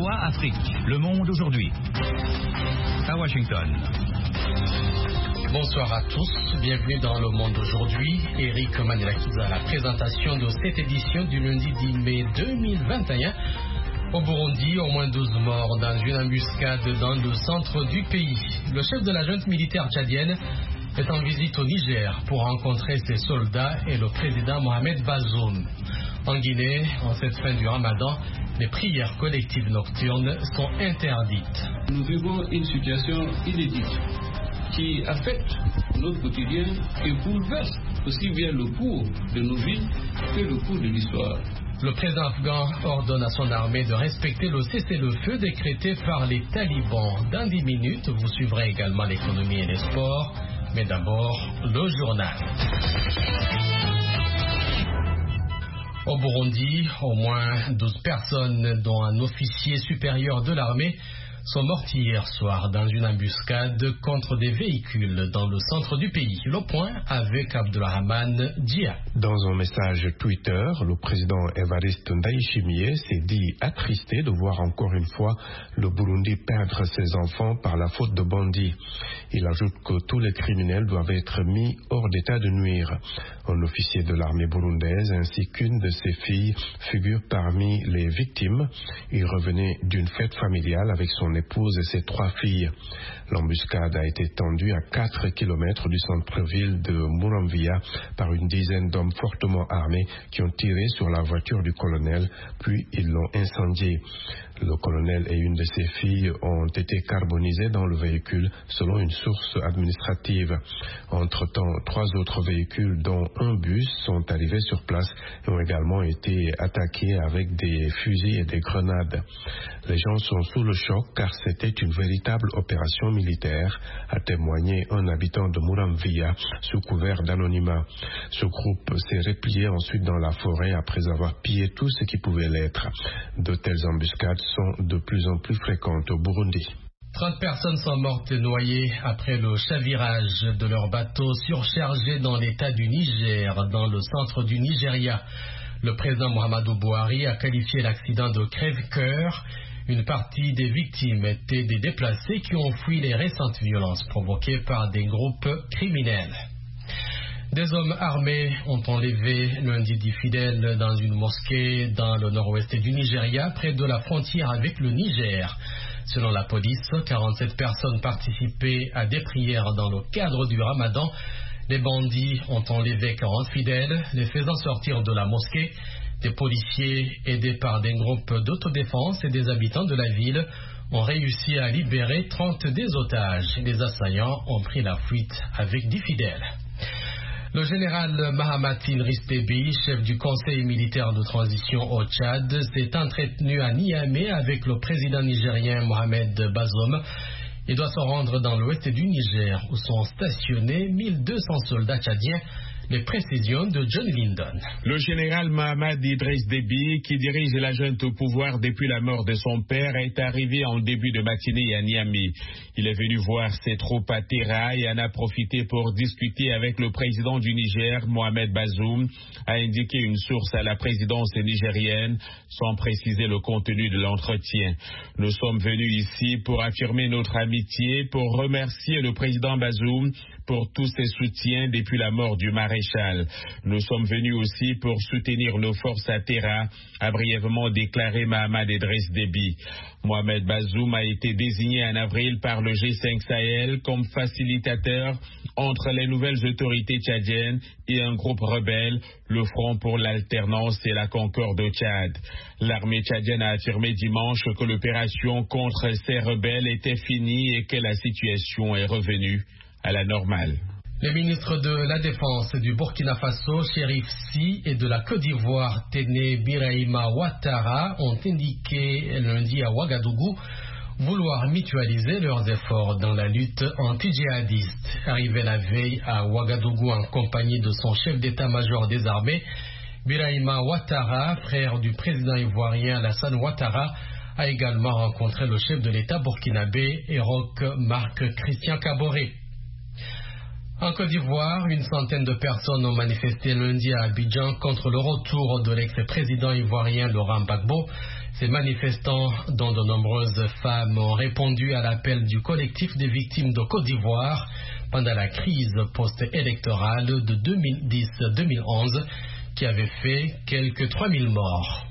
VOA Afrique, Le Monde aujourd'hui. À Washington. Bonsoir à tous, bienvenue dans Le Monde aujourd'hui. Eric Manelakiza à la présentation de cette édition du lundi 10 mai 2021. Au Burundi, au moins 12 morts dans une embuscade dans le centre du pays. Le chef de la junte militaire tchadienne est en visite au Niger pour rencontrer ses soldats et le président Mohamed Bazoum. En Guinée, en cette fin du Ramadan, les prières collectives nocturnes sont interdites. Nous vivons une situation inédite qui affecte notre quotidien et bouleverse aussi bien le cours de nos vies que le cours de l'histoire. Le président afghan ordonne à son armée de respecter le cessez-le-feu décrété par les talibans. Dans 10 minutes, vous suivrez également l'économie et les sports. Mais d'abord, le journal. Au Burundi, au moins 12 personnes, dont un officier supérieur de l'armée, sont mortes hier soir dans une embuscade contre des véhicules dans le centre du pays. Le point avec Abdulrahman Dia. Dans un message Twitter, le président Evariste Ndayishimiye s'est dit attristé de voir encore une fois le Burundi perdre ses enfants par la faute de bandits. Il ajoute que tous les criminels doivent être mis hors d'état de nuire. Un officier de l'armée burundaise ainsi qu'une de ses filles figurent parmi les victimes. Il revenait d'une fête familiale avec son épouse et ses 3 filles. L'embuscade a été tendue à 4 km du centre-ville de Muramvya par une dizaine d'hommes fortement armés qui ont tiré sur la voiture du colonel, puis ils l'ont incendiée. Le colonel et une de ses filles ont été carbonisés dans le véhicule, selon une source administrative. Entre-temps, 3 autres véhicules, dont un bus, sont arrivés sur place et ont également été attaqués avec des fusils et des grenades. Les gens sont sous le choc car c'était une véritable opération militaire, a témoigné un habitant de Muramvya sous couvert d'anonymat. Ce groupe s'est replié ensuite dans la forêt après avoir pillé tout ce qui pouvait l'être. De telles embuscades sont de plus en plus fréquentes au Burundi. 30 personnes sont mortes et noyées après le chavirage de leur bateau surchargé dans l'état du Niger, dans le centre du Nigeria. Le président Muhammadu Buhari a qualifié l'accident de crève-cœur. Une partie des victimes étaient des déplacés qui ont fui les récentes violences provoquées par des groupes criminels. Des hommes armés ont enlevé lundi 10 fidèles dans une mosquée dans le nord-ouest du Nigeria, près de la frontière avec le Niger. Selon la police, 47 personnes participaient à des prières dans le cadre du Ramadan. Les bandits ont enlevé 40 fidèles, les faisant sortir de la mosquée. Des policiers, aidés par des groupes d'autodéfense et des habitants de la ville, ont réussi à libérer 30 des otages. Les assaillants ont pris la fuite avec 10 fidèles. Le général Mahamat Idriss Déby, chef du conseil militaire de transition au Tchad, s'est entretenu à Niamey avec le président nigérien Mohamed Bazoum. Il doit se rendre dans l'ouest du Niger où sont stationnés 1200 soldats tchadiens. Les précisions de John Lyndon. Le général Mahamat Idriss Déby, qui dirige la junte au pouvoir depuis la mort de son père, est arrivé en début de matinée à Niamey. Il est venu voir ses troupes à Terra et en a profité pour discuter avec le président du Niger, Mohamed Bazoum, a indiqué une source à la présidence nigérienne, sans préciser le contenu de l'entretien. Nous sommes venus ici pour affirmer notre amitié, pour remercier le président Bazoum pour tous ses soutiens depuis la mort du maréchal. Nous sommes venus aussi pour soutenir nos forces à Terra, a brièvement déclaré Mahamat Idriss Déby. Mohamed Bazoum a été désigné en avril par le G5 Sahel comme facilitateur entre les nouvelles autorités tchadiennes et un groupe rebelle, le Front pour l'alternance et la concorde au Tchad. L'armée tchadienne a affirmé dimanche que l'opération contre ces rebelles était finie et que la situation est revenue à la normale. Les ministres de la Défense du Burkina Faso, Chérif Si, et de la Côte d'Ivoire, Téné Birahima Ouattara, ont indiqué lundi à Ouagadougou vouloir mutualiser leurs efforts dans la lutte anti-djihadiste. Arrivé la veille à Ouagadougou en compagnie de son chef d'état-major des armées, Birahima Ouattara, frère du président ivoirien Alassane Ouattara, a également rencontré le chef de l'État burkinabé, Roch Marc Christian Kaboré. En Côte d'Ivoire, une centaine de personnes ont manifesté lundi à Abidjan contre le retour de l'ex-président ivoirien Laurent Gbagbo. Ces manifestants, dont de nombreuses femmes, ont répondu à l'appel du collectif des victimes de Côte d'Ivoire pendant la crise post-électorale de 2010-2011 qui avait fait quelques 3000 morts.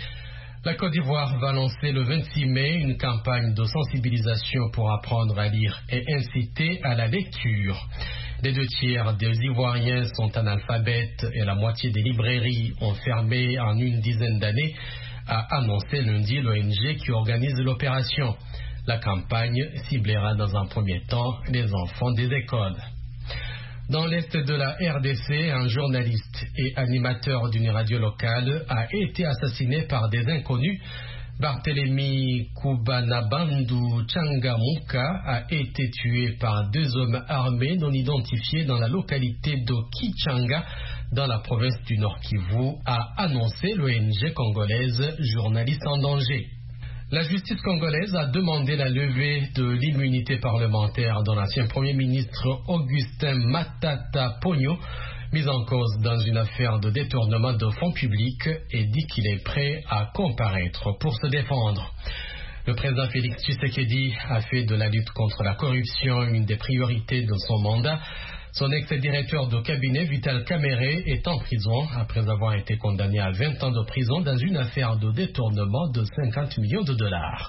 La Côte d'Ivoire va lancer le 26 mai une campagne de sensibilisation pour apprendre à lire et inciter à la lecture. Les 2/3 des Ivoiriens sont analphabètes et la moitié des librairies ont fermé en une dizaine d'années, a annoncé lundi l'ONG qui organise l'opération. La campagne ciblera dans un premier temps les enfants des écoles. Dans l'est de la RDC, un journaliste et animateur d'une radio locale a été assassiné par des inconnus. Barthélemy Koubanabandu Changamuka a été tué par 2 hommes armés non identifiés dans la localité de Kichanga, dans la province du Nord Kivu, a annoncé l'ONG congolaise Journalistes en danger. La justice congolaise a demandé la levée de l'immunité parlementaire de l'ancien Premier ministre Augustin Matata Ponyo, mis en cause dans une affaire de détournement de fonds publics, et dit qu'il est prêt à comparaître pour se défendre. Le président Félix Tshisekedi a fait de la lutte contre la corruption une des priorités de son mandat. Son ex-directeur de cabinet, Vital Kamerhe, est en prison après avoir été condamné à 20 ans de prison dans une affaire de détournement de 50 millions de dollars.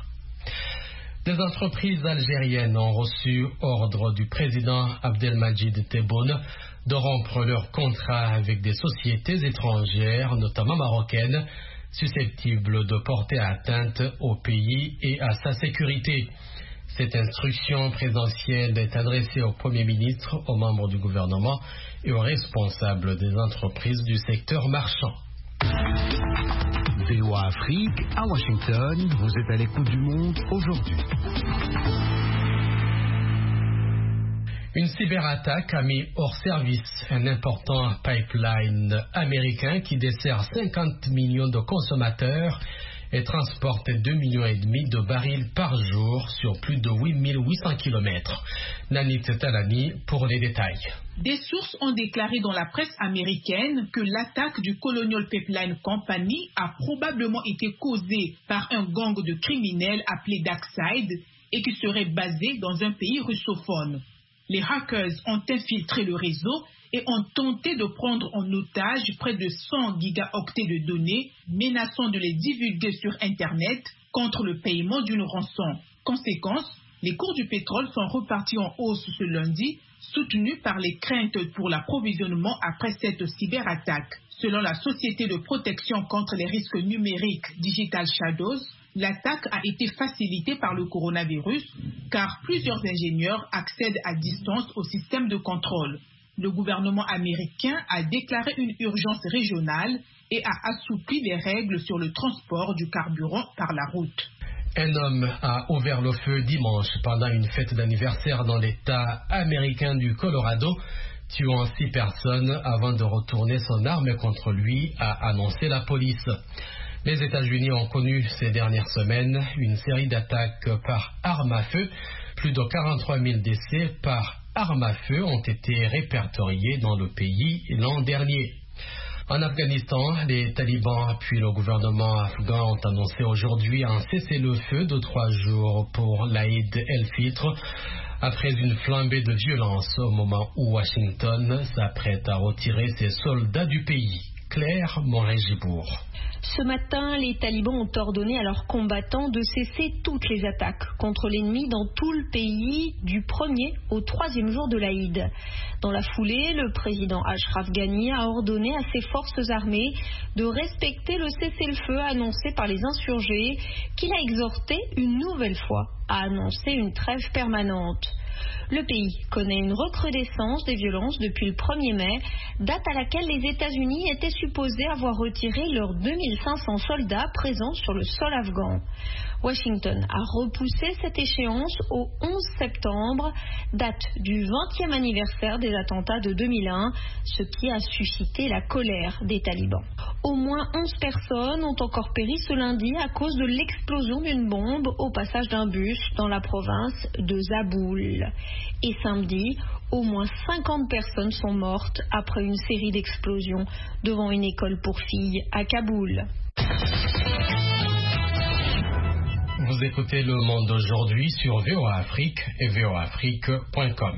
Des entreprises algériennes ont reçu ordre du président Abdelmadjid Tebboune de rompre leur contrat avec des sociétés étrangères, notamment marocaines, susceptibles de porter atteinte au pays et à sa sécurité. Cette instruction présidentielle est adressée au Premier ministre, aux membres du gouvernement et aux responsables des entreprises du secteur marchand. VOA Afrique, à Washington, vous êtes à l'écoute du monde aujourd'hui. Une cyberattaque a mis hors service un important pipeline américain qui dessert 50 millions de consommateurs et transporte 2,5 millions de barils par jour sur plus de 8800 km. Nanit Talani pour les détails. Des sources ont déclaré dans la presse américaine que l'attaque du Colonial Pipeline Company a probablement été causée par un gang de criminels appelé Darkside et qui serait basé dans un pays russophone. Les hackers ont infiltré le réseau et ont tenté de prendre en otage près de 100 gigaoctets de données, menaçant de les divulguer sur Internet contre le paiement d'une rançon. Conséquence, les cours du pétrole sont repartis en hausse ce lundi, soutenus par les craintes pour l'approvisionnement après cette cyberattaque. Selon la société de protection contre les risques numériques Digital Shadows, l'attaque a été facilitée par le coronavirus car plusieurs ingénieurs accèdent à distance au système de contrôle. Le gouvernement américain a déclaré une urgence régionale et a assoupli les règles sur le transport du carburant par la route. Un homme a ouvert le feu dimanche pendant une fête d'anniversaire dans l'État américain du Colorado, tuant 6 personnes avant de retourner son arme contre lui, a annoncé la police. Les États-Unis ont connu ces dernières semaines une série d'attaques par arme à feu. Plus de 43 000 décès par arme à feu ont été répertoriés dans le pays l'an dernier. En Afghanistan, les talibans puis le gouvernement afghan ont annoncé aujourd'hui un cessez-le-feu de 3 jours pour l'Aïd el-Fitr, après une flambée de violence au moment où Washington s'apprête à retirer ses soldats du pays. Claire Moret-Gibourg. Ce matin, les talibans ont ordonné à leurs combattants de cesser toutes les attaques contre l'ennemi dans tout le pays du 1er au 3e jour de l'Aïd. Dans la foulée, le président Ashraf Ghani a ordonné à ses forces armées de respecter le cessez-le-feu annoncé par les insurgés, qu'il a exhorté une nouvelle fois à annoncer une trêve permanente. Le pays connaît une recrudescence des violences depuis le 1er mai, date à laquelle les États-Unis étaient supposés avoir retiré leurs 2500 soldats présents sur le sol afghan. Washington a repoussé cette échéance au 11 septembre, date du 20e anniversaire des attentats de 2001, ce qui a suscité la colère des talibans. Au moins 11 personnes ont encore péri ce lundi à cause de l'explosion d'une bombe au passage d'un bus bus dans la province de Zaboul. Et samedi, au moins 50 personnes sont mortes après une série d'explosions devant une école pour filles à Kaboul. Vous écoutez Le Monde d'aujourd'hui sur VOA Afrique et voaafrique.com.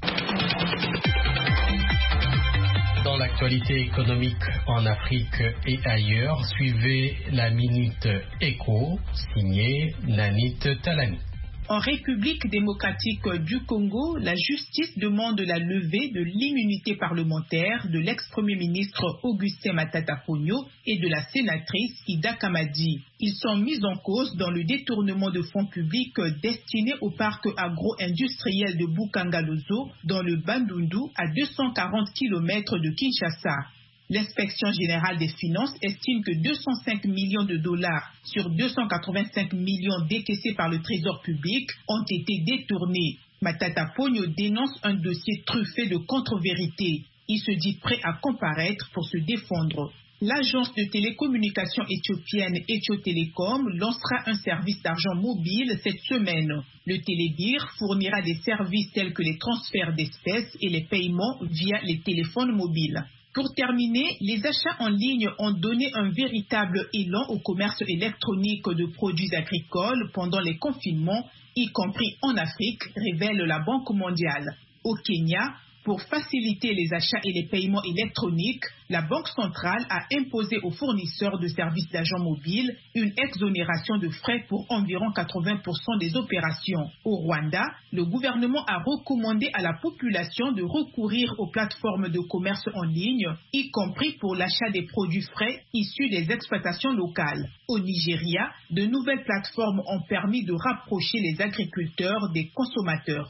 Dans l'actualité économique en Afrique et ailleurs, suivez la Minute Éco, signée Nanit Talani. En République démocratique du Congo, la justice demande la levée de l'immunité parlementaire de l'ex-premier ministre Augustin Matata Ponyo et de la sénatrice Ida Kamadi. Ils sont mis en cause dans le détournement de fonds publics destinés au parc agro-industriel de Bukangalozo dans le Bandundu à 240 km de Kinshasa. L'inspection générale des finances estime que 205 millions de dollars sur 285 millions décaissés par le trésor public ont été détournés. Matata Ponyo dénonce un dossier truffé de contre-vérités. Il se dit prêt à comparaître pour se défendre. L'agence de télécommunications éthiopienne Ethio Telecom lancera un service d'argent mobile cette semaine. Le Télébir fournira des services tels que les transferts d'espèces et les paiements via les téléphones mobiles. Pour terminer, les achats en ligne ont donné un véritable élan au commerce électronique de produits agricoles pendant les confinements, y compris en Afrique, révèle la Banque mondiale. Au Kenya, pour faciliter les achats et les paiements électroniques, la Banque centrale a imposé aux fournisseurs de services d'argent mobile une exonération de frais pour environ 80% des opérations. Au Rwanda, le gouvernement a recommandé à la population de recourir aux plateformes de commerce en ligne, y compris pour l'achat des produits frais issus des exploitations locales. Au Nigeria, de nouvelles plateformes ont permis de rapprocher les agriculteurs des consommateurs.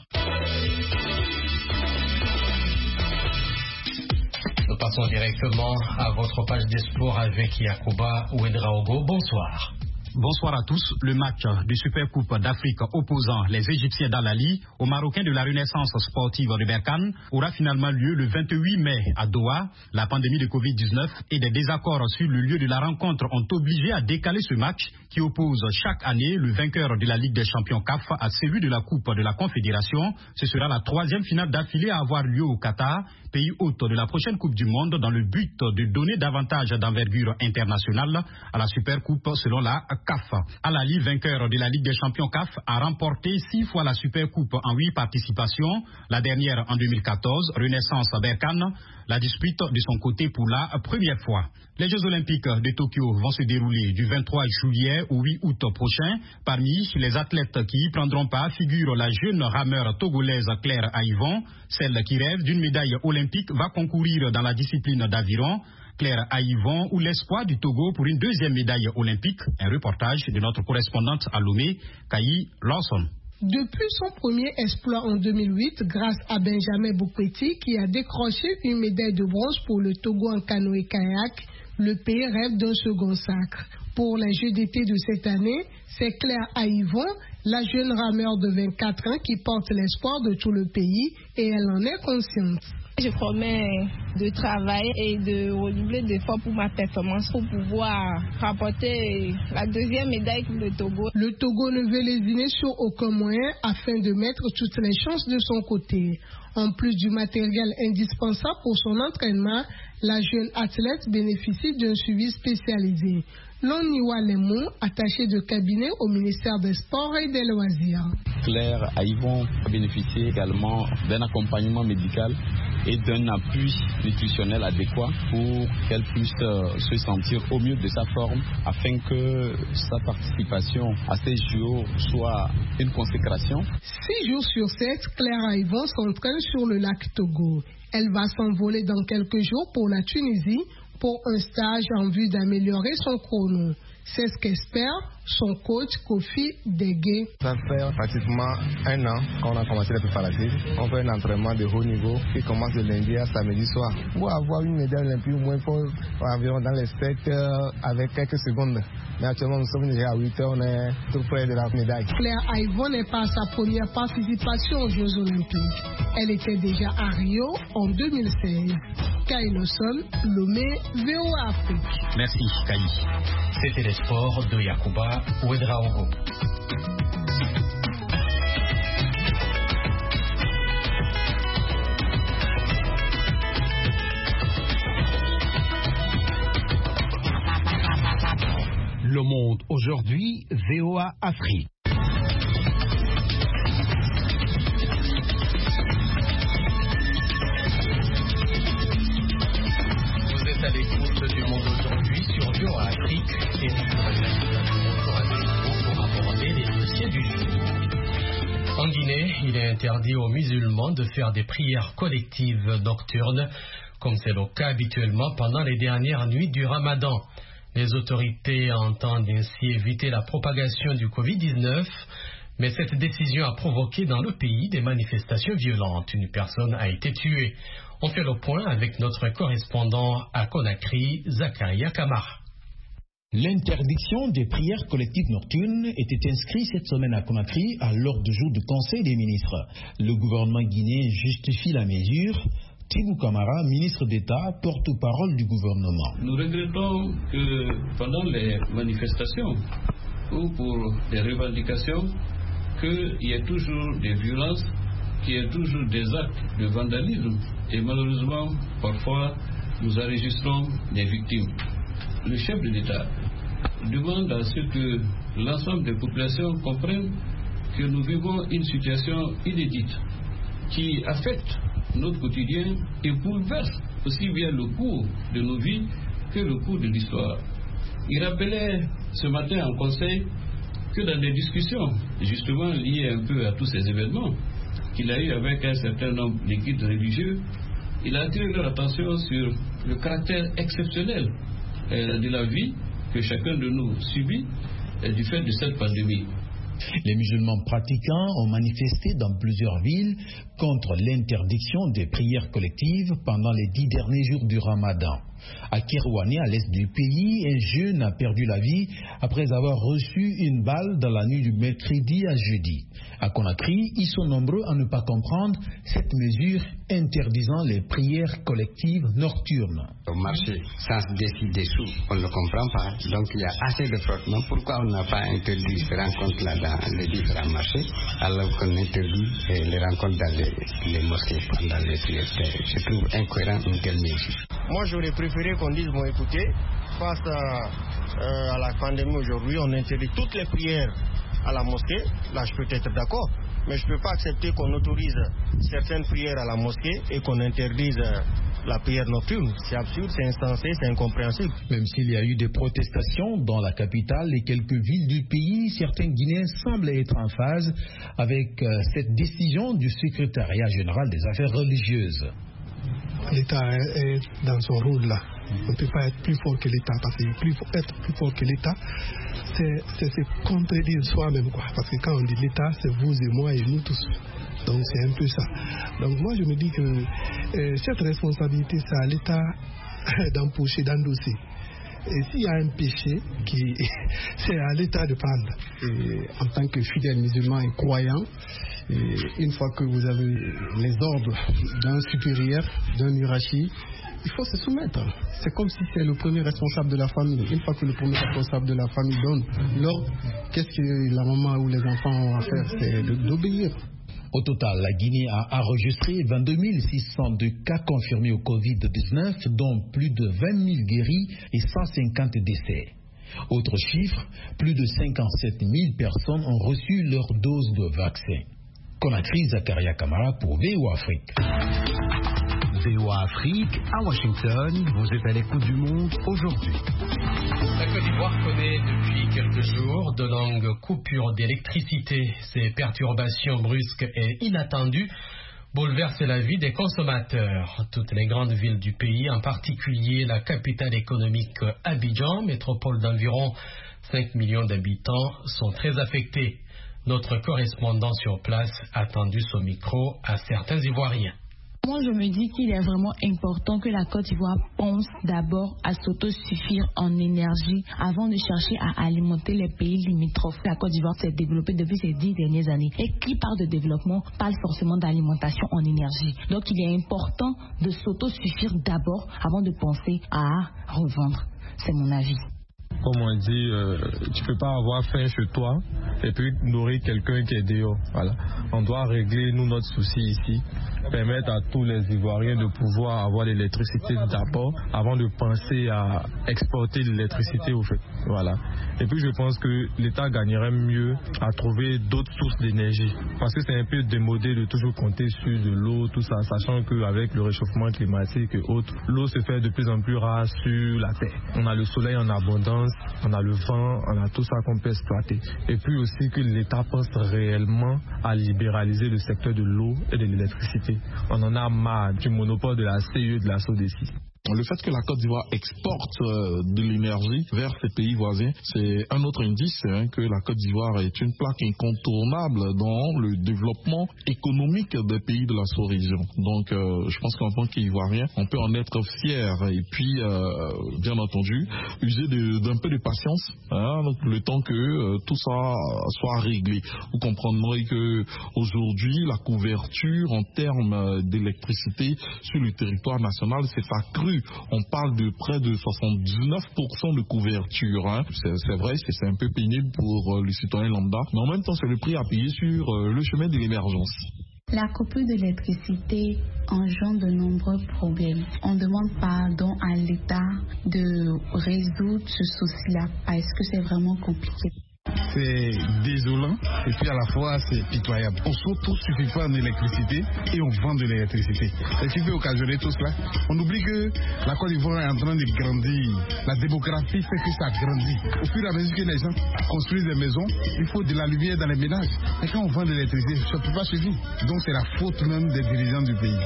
Nous passons directement à votre page des sports avec Yacouba Ouedraogo. Bonsoir. Bonsoir à tous. Le match de Super Coupe d'Afrique opposant les Égyptiens d'Al-Ali aux Marocains de la Renaissance sportive de Berkane aura finalement lieu le 28 mai à Doha. La pandémie de Covid-19 et des désaccords sur le lieu de la rencontre ont obligé à décaler ce match qui oppose chaque année le vainqueur de la Ligue des Champions CAF à celui de la Coupe de la Confédération. Ce sera la troisième finale d'affilée à avoir lieu au Qatar, pays hôte de la prochaine Coupe du Monde, dans le but de donner davantage d'envergure internationale à la Super Coupe selon la CAF. Al-Ali, vainqueur de la Ligue des Champions CAF, a remporté 6 fois la Super Coupe en 8 participations, la dernière en 2014, Renaissance Berkane, la dispute de son côté pour la première fois. Les Jeux Olympiques de Tokyo vont se dérouler du 23 juillet au 8 août prochain. Parmi les athlètes qui y prendront part figure la jeune rameur togolaise Claire Aïvon. Celle qui rêve d'une médaille olympique va concourir dans la discipline d'aviron. Claire Aïvon ou l'espoir du Togo pour une deuxième médaille olympique. Un reportage de notre correspondante à Lomé, Kayi Lawson. Depuis son premier exploit en 2008, grâce à Benjamin Boukpeti qui a décroché une médaille de bronze pour le Togo en canoë-kayak, le pays rêve d'un second sacre. Pour les Jeux d'été de cette année, c'est Claire Aïvon, la jeune rameur de 24 ans qui porte l'espoir de tout le pays et elle en est consciente. Je promets de travailler et de redoubler d'efforts pour ma performance pour pouvoir rapporter la deuxième médaille pour le Togo. Le Togo ne veut lésiner sur aucun moyen afin de mettre toutes les chances de son côté. En plus du matériel indispensable pour son entraînement, la jeune athlète bénéficie d'un suivi spécialisé. Loniwa Lemon, attaché de cabinet au ministère des Sports et des Loisirs. Claire Aïvon a bénéficié également d'un accompagnement médical et d'un appui nutritionnel adéquat pour qu'elle puisse se sentir au mieux de sa forme afin que sa participation à ces jours soit une consécration. 6 jours sur 7, Claire Aïvon s'entraîne sur le lac Togo. Elle va s'envoler dans quelques jours pour la Tunisie pour un stage en vue d'améliorer son chrono. C'est ce qu'espère son coach Kofi Degué. Ça fait pratiquement 1 an qu'on a commencé les préparatifs. On fait un entraînement de haut niveau qui commence de lundi à samedi soir. Pour avoir une médaille olympique, au moins il faut environ dans les 7 heures avec quelques secondes. Mais actuellement nous sommes déjà à 8 heures, on est tout près de la médaille. Claire Aïvon n'est pas sa première participation aux Jeux Olympiques. Elle était déjà à Rio en 2016. Kayi Lawson, Lomé, VOA Afrique. Merci Kayi. C'était les sports de Yacouba Ouedraogo. Le Monde aujourd'hui, VOA Afrique. Vous êtes à l'écoute du Monde aujourd'hui sur VOA Afrique et pour aborder les dossiers du jour. En Guinée, il est interdit aux musulmans de faire des prières collectives nocturnes, comme c'est le cas habituellement pendant les dernières nuits du Ramadan. Les autorités entendent ainsi éviter la propagation du Covid-19, mais cette décision a provoqué dans le pays des manifestations violentes. Une personne a été tuée. On fait le point avec notre correspondant à Conakry, Zakaria Kamara. L'interdiction des prières collectives nocturnes était inscrite cette semaine à Conakry à l'ordre du jour du Conseil des ministres. Le gouvernement guinéen justifie la mesure. Tibou Kamara, ministre d'État, porte-parole du gouvernement. Nous regrettons que pendant les manifestations ou pour des revendications, qu'il y ait toujours des violences, qu'il y ait toujours des actes de vandalisme et malheureusement, parfois, nous enregistrons des victimes. Le chef de l'État demande à ce que l'ensemble des populations comprennent que nous vivons une situation inédite qui affecte notre quotidien et bouleverse aussi bien le cours de nos vies que le cours de l'histoire. Il rappelait ce matin en conseil que dans des discussions justement liées un peu à tous ces événements qu'il a eu avec un certain nombre de guides religieux, il a attiré leur attention sur le caractère exceptionnel de la vie que chacun de nous subit du fait de cette pandémie. Les musulmans pratiquants ont manifesté dans plusieurs villes contre l'interdiction des prières collectives pendant les 10 derniers jours du Ramadan. À Kerouané, à l'est du pays, un jeune a perdu la vie après avoir reçu une balle dans la nuit du mercredi à jeudi. À Conakry, ils sont nombreux à ne pas comprendre cette mesure interdisant les prières collectives nocturnes. Au marché, sans décider des sous, on ne le comprend pas. Donc il y a assez de frottement. Pourquoi on n'a pas interdit ces rencontres-là dans les différents marchés, alors qu'on interdit les rencontres dans les mosquées pendant les prières? Je trouve incohérent une telle mesure. Moi, j'aurais préféré qu'on dise, bon, écoutez, face à la pandémie aujourd'hui, on interdit toutes les prières à la mosquée. Là, je peux être d'accord, mais je ne peux pas accepter qu'on autorise certaines prières à la mosquée et qu'on interdise la prière nocturne. C'est absurde, c'est insensé, c'est incompréhensible. Même s'il y a eu des protestations dans la capitale et quelques villes du pays, certains Guinéens semblent être en phase avec cette décision du secrétariat général des affaires religieuses. L'État est dans son rôle là. On ne peut pas être plus fort que l'État, parce que être plus fort que l'État, c'est se contredire soi-même, quoi. Parce que quand on dit l'État, c'est vous et moi et nous tous. Donc c'est un peu ça. Donc moi je me dis que cette responsabilité, c'est à l'État d'empocher, d'endosser. Et s'il y a un péché, c'est à l'État de prendre. Et en tant que fidèle musulman et croyant, une fois que vous avez les ordres d'un supérieur, d'un hiérarchie, il faut se soumettre. C'est comme si c'est le premier responsable de la famille. Une fois que le premier responsable de la famille donne l'ordre, qu'est-ce que la maman ou les enfants ont à faire? C'est d'obéir. Au total, la Guinée a enregistré 22 602 cas confirmés au Covid-19, dont plus de 20 000 guéris et 150 décès. Autre chiffre, plus de 57 000 personnes ont reçu leur dose de vaccin. Conakry, Zakaria Kamara pour VOA Afrique. VOA Afrique, à Washington, vous êtes à l'écoute du Monde aujourd'hui. La Côte d'Ivoire connaît depuis quelques jours de longues coupures d'électricité. Ces perturbations brusques et inattendues bouleversent la vie des consommateurs. Toutes les grandes villes du pays, en particulier la capitale économique Abidjan, métropole d'environ 5 millions d'habitants, sont très affectées. Notre correspondant sur place a tendu son micro à certains Ivoiriens. Moi, je me dis qu'il est vraiment important que la Côte d'Ivoire pense d'abord à s'autosuffire en énergie avant de chercher à alimenter les pays limitrophes. La Côte d'Ivoire s'est développée depuis ces 10 dernières années. Et qui parle de développement parle forcément d'alimentation en énergie. Donc, il est important de s'autosuffire d'abord avant de penser à revendre. C'est mon avis. Comme on dit, tu ne peux pas avoir faim chez toi et puis nourrir quelqu'un qui est dehors. Voilà. On doit régler nous notre souci ici, permettre à tous les Ivoiriens de pouvoir avoir l'électricité d'abord avant de penser à exporter l'électricité au fait. Voilà. Et puis je pense que l'État gagnerait mieux à trouver d'autres sources d'énergie parce que c'est un peu démodé de toujours compter sur de l'eau, tout ça, sachant qu'avec le réchauffement climatique et autres, l'eau se fait de plus en plus rare sur la terre. On a le soleil en abondance, on a le vent, on a tout ça qu'on peut exploiter. Et puis aussi que l'État pense réellement à libéraliser le secteur de l'eau et de l'électricité. On en a marre du monopole de la CE et de la SODECI. Le fait que la Côte d'Ivoire exporte de l'énergie vers ses pays voisins, c'est un autre indice que la Côte d'Ivoire est une plaque incontournable dans le développement économique des pays de la sous-région. Donc je pense qu'en tant qu'Ivoirien, on peut en être fier et puis bien entendu user d'un peu de patience le temps que tout ça soit réglé. Vous comprendrez que aujourd'hui la couverture en termes d'électricité sur le territoire national s'est accrue. On parle de près de 79% de couverture. C'est vrai, c'est un peu pénible pour le citoyen lambda, mais en même temps, c'est le prix à payer sur le chemin de l'émergence. La coupure d'électricité engendre de nombreux problèmes. On demande pardon à l'État de résoudre ce souci-là parce que c'est vraiment compliqué. C'est désolant et puis à la fois c'est pitoyable. On s'auto-suffit pas en électricité et on vend de l'électricité. Ce qui peut occasionner tout cela. On oublie que la Côte d'Ivoire est en train de grandir. La démographie fait que ça grandit. Au fur et à mesure que les gens construisent des maisons, il faut de la lumière dans les ménages. Et quand on vend de l'électricité, ça ne peut pas suffire. Donc c'est la faute même des dirigeants du pays.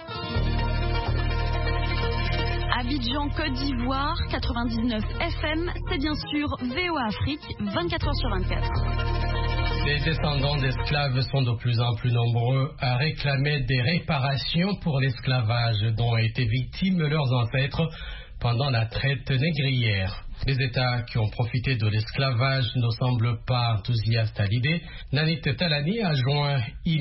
Abidjan, Côte d'Ivoire, 99 FM, c'est bien sûr VOA Afrique, 24h/24. Les descendants d'esclaves sont de plus en plus nombreux à réclamer des réparations pour l'esclavage dont ont été victimes leurs ancêtres pendant la traite négrière. Les États qui ont profité de l'esclavage ne semblent pas enthousiastes à l'idée. Nanit Talani a joint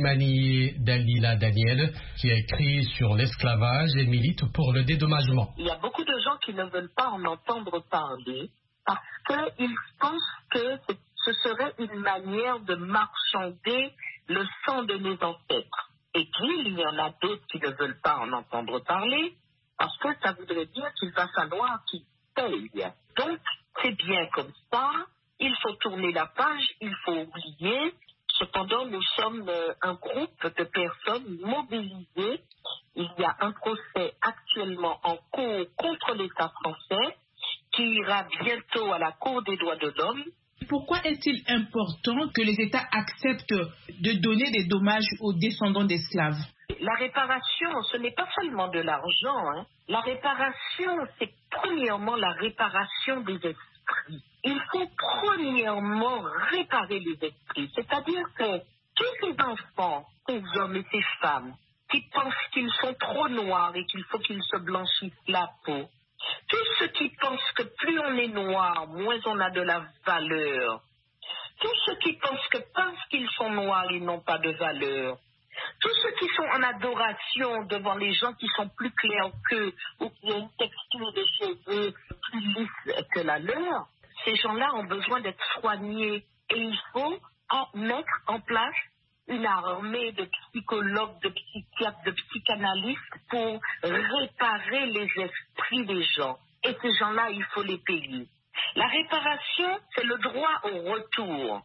Imani Dalila Daniel, qui a écrit sur l'esclavage et milite pour le dédommagement. Il y a beaucoup de gens qui ne veulent pas en entendre parler parce qu'ils pensent que ce serait une manière de marchander le sang de nos ancêtres. Et puis, il y en a d'autres qui ne veulent pas en entendre parler parce que ça voudrait dire qu'il va falloir qu'ils payent. Donc, c'est bien comme ça, il faut tourner la page, il faut oublier. Cependant, nous sommes un groupe de personnes mobilisées. Il y a un procès actuellement en cours contre l'État français qui ira bientôt à la Cour des droits de l'homme. Pourquoi est-il important que les États acceptent de donner des dommages aux descendants d'esclaves? La réparation, ce n'est pas seulement de l'argent. La réparation, c'est premièrement la réparation des esprits. Il faut premièrement réparer les esprits. C'est-à-dire que tous ces enfants, ces hommes et ces femmes qui pensent qu'ils sont trop noirs et qu'il faut qu'ils se blanchissent la peau, tous ceux qui pensent que plus on est noir, moins on a de la valeur, tous ceux qui pensent que parce qu'ils sont noirs, ils n'ont pas de valeur, tous ceux qui sont en adoration devant les gens qui sont plus clairs qu'eux ou qui ont une texture de cheveux plus lisse que la leur, ces gens-là ont besoin d'être soignés et il faut mettre en place une armée de psychologues, de psychiatres, de psychanalystes pour réparer les esprits des gens. Et ces gens-là, il faut les payer. La réparation, c'est le droit au retour.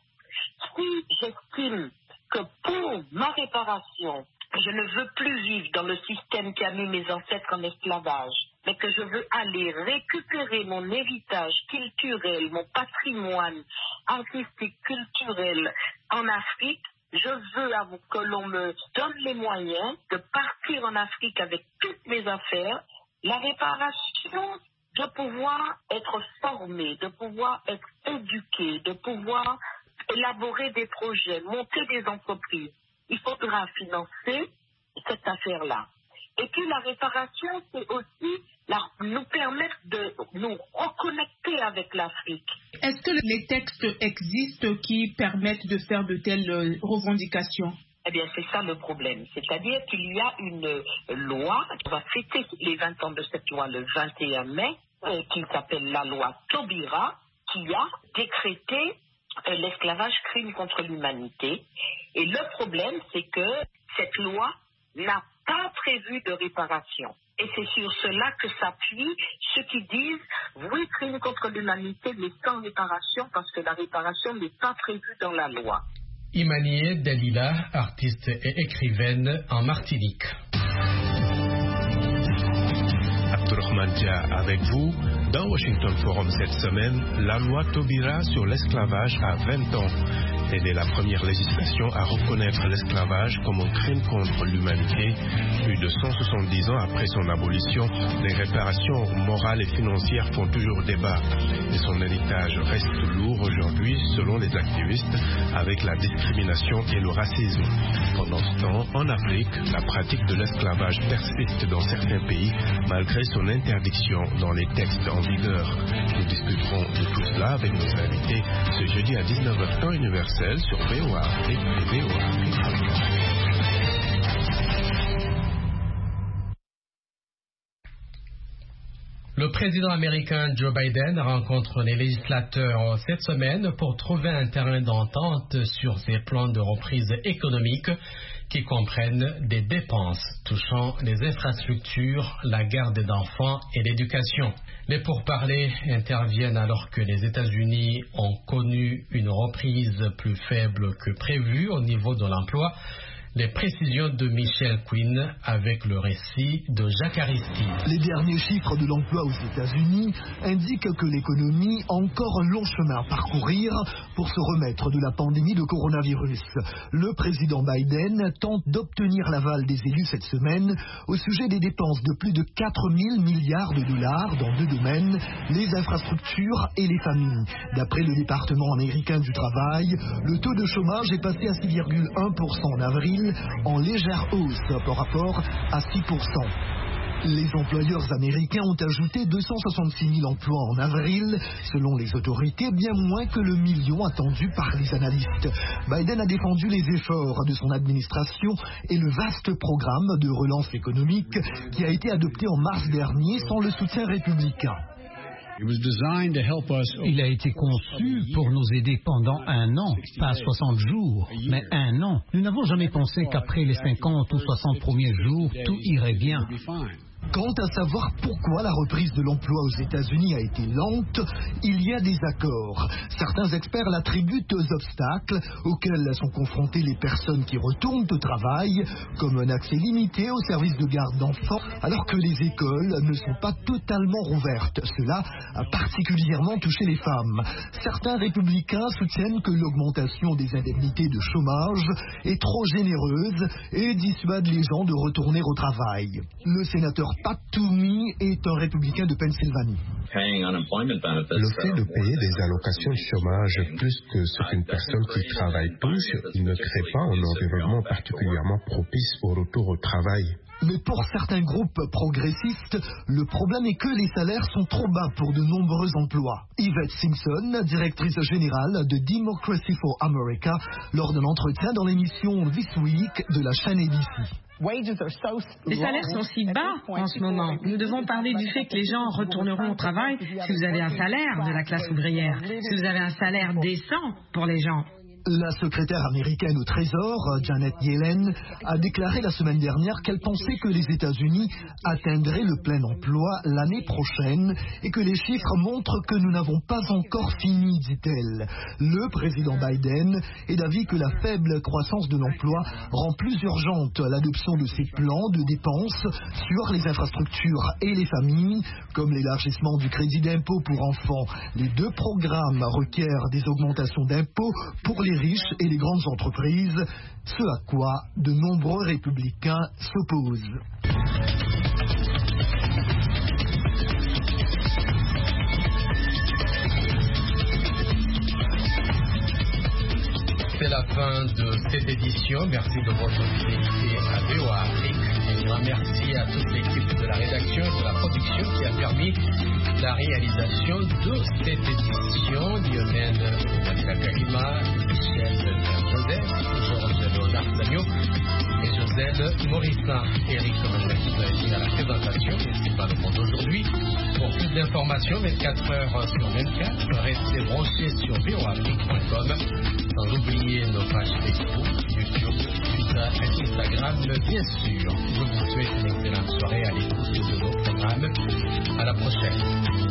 Si j'estime que pour ma réparation, je ne veux plus vivre dans le système qui a mis mes ancêtres en esclavage, mais que je veux aller récupérer mon héritage culturel, mon patrimoine artistique, culturel en Afrique, je veux que l'on me donne les moyens de partir en Afrique avec toutes mes affaires. La réparation, de pouvoir être formé, de pouvoir être éduqué, de pouvoir élaborer des projets, monter des entreprises. Il faudra financer cette affaire-là. Et puis la réparation, c'est aussi nous permettre de nous reconnecter avec l'Afrique. Est-ce que les textes existent qui permettent de faire de telles revendications? Eh bien, c'est ça le problème. C'est-à-dire qu'il y a une loi, on va fêter les 20 ans de cette loi le 21 mai, qui s'appelle la loi Taubira, qui a décrété l'esclavage crime contre l'humanité. Et le problème, c'est que cette loi n'a pas prévu de réparation. Et c'est sur cela que s'appuient ceux qui disent oui, crime contre l'humanité, mais sans réparation, parce que la réparation n'est pas prévue dans la loi. Imanie Dalila, artiste et écrivaine en Martinique. Abdourahmane Dia avec vous. Dans Washington Forum cette semaine, la loi Taubira sur l'esclavage a 20 ans. Elle est la première législation à reconnaître l'esclavage comme un crime contre l'humanité. Plus de 170 ans après son abolition, les réparations morales et financières font toujours débat. Et son héritage reste lourd aujourd'hui, selon les activistes, avec la discrimination et le racisme. Pendant ce temps, en Afrique, la pratique de l'esclavage persiste dans certains pays, malgré son interdiction dans les textes en vigueur. Nous discuterons de tout cela avec nos invités ce jeudi à 19h temps universel sur VOA Afrique et VOA Afrique. Le président américain Joe Biden rencontre les législateurs cette semaine pour trouver un terrain d'entente sur ses plans de reprise économique qui comprennent des dépenses touchant les infrastructures, la garde d'enfants et l'éducation. Les pourparlers interviennent alors que les États-Unis ont connu une reprise plus faible que prévu au niveau de l'emploi. Les précisions de Michel Quinn avec le récit de Jacques Aristide. Les derniers chiffres de l'emploi aux États-Unis indiquent que l'économie a encore un long chemin à parcourir pour se remettre de la pandémie de coronavirus. Le président Biden tente d'obtenir l'aval des élus cette semaine au sujet des dépenses de plus de 4 000 milliards de dollars dans deux domaines, les infrastructures et les familles. D'après le département américain du travail, le taux de chômage est passé à 6,1% en avril, en légère hausse par rapport à 6%. Les employeurs américains ont ajouté 266 000 emplois en avril, selon les autorités, bien moins que le million attendu par les analystes. Biden a défendu les efforts de son administration et le vaste programme de relance économique qui a été adopté en mars dernier sans le soutien républicain. Il a été conçu pour nous aider pendant un an, pas 60 jours, mais un an. Nous n'avons jamais pensé qu'après les 50 ou 60 premiers jours, tout irait bien. Quant à savoir pourquoi la reprise de l'emploi aux États-Unis a été lente, il y a des accords. Certains experts l'attribuent aux obstacles auxquels sont confrontées les personnes qui retournent au travail, comme un accès limité aux services de garde d'enfants, alors que les écoles ne sont pas totalement rouvertes. Cela a particulièrement touché les femmes. Certains républicains soutiennent que l'augmentation des indemnités de chômage est trop généreuse et dissuade les gens de retourner au travail. Le sénateur Pat Toomey est un républicain de Pennsylvanie. Le fait de payer des allocations de chômage plus que ce qu'une personne qui travaille touche, il ne crée pas un environnement particulièrement propice au retour au travail. Mais pour certains groupes progressistes, le problème est que les salaires sont trop bas pour de nombreux emplois. Yvette Simpson, directrice générale de Democracy for America, lors d'un entretien dans l'émission This Week de la chaîne ABC. Les salaires sont si bas en ce moment. Nous devons parler du fait que les gens retourneront au travail si vous avez un salaire de la classe ouvrière, si vous avez un salaire décent pour les gens. La secrétaire américaine au Trésor, Janet Yellen, a déclaré la semaine dernière qu'elle pensait que les États-Unis atteindraient le plein emploi l'année prochaine et que les chiffres montrent que nous n'avons pas encore fini, dit-elle. Le président Biden est d'avis que la faible croissance de l'emploi rend plus urgente l'adoption de ces plans de dépenses sur les infrastructures et les familles, comme l'élargissement du crédit d'impôt pour enfants. Les deux programmes requièrent des augmentations d'impôts pour les riches et les grandes entreprises, ce à quoi de nombreux républicains s'opposent. C'est la fin de cette édition. Merci de votre fidélité à VOA Afrique. Et un grand merci à toute l'équipe de la rédaction et de la production qui a permis la réalisation de cette édition. Lionel Dalila Kalima, Michel Joseph, Georges Léonard Dagno et Joselle Morissin. Eric Romain à la présentation. C'est pas le monde aujourd'hui. Pour plus d'informations, 24 heures sur 24, restez branchés sur voafrique.com. page Facebook, YouTube, Twitter et Instagram, bien sûr. Je vous souhaite une excellente soirée à l'écoute de nos programmes. À la prochaine.